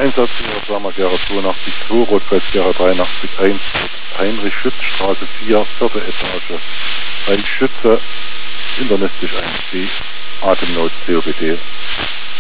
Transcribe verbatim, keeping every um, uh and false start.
Einsatz Ihrer Firma Gera zweiundachtzig zwei, Rot-Weiß Gera dreiundachtzig eins, Heinrich Schütz, Straße vier, vierte Etage. Ein Schütze, internistisch ein C, Atemnot, C O P D.